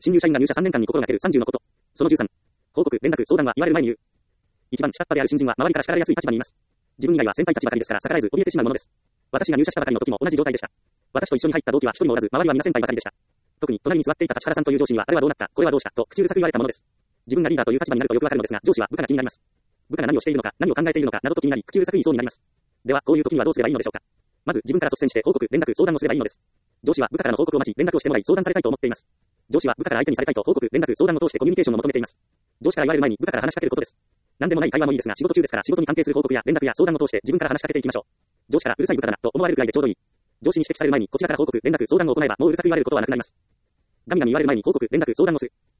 新入社員が入社3年間に心がける30のこと。その13。報告、連絡、相談は言われる前に言う。一番下っ端である新人は周りから叱られやすい立場にいます。自分以外は先輩たちばかりですから逆らえず怯えてしまうものです。私が入社したばかりの時も同じ状態でした。私と一緒に入った同期は一人もおらず、周りは皆先輩ばかりでした。特に隣に座っていた立原さんという上司には、あれはどうなった、これはどうした、と口うるさく言われたものです。自分がリーダーという立場になるとよくわかるのですが、上司は部下が気になります。部下が何をしているのか、何を考えているのかなどと気になり、口うるさく言いそうになります。では、こういう時にはどうすればいいのでしょうか。まず自分から率先して報告、連絡、相談をすればいいのです。上司は部下からの報告を待ち、連絡をしてもらい相談されたいと思っています。上司は部下から相手にされたいと報告、連絡、相談を通してコミュニケーションを求めています。上司から言われる前に部下から話しかけることです。何でもない会話もいいですが、仕事中ですから仕事に関係する報告や連絡や相談を通して自分から話しかけていきましょう。上司からうるさい部下だなと思われるくらいでちょうどいい。上司に指摘される前にこちらから報告、連絡、相談を行えばもううるさく言われることはなくなります。ガミガミ言われる前に報告、連絡、相談をする。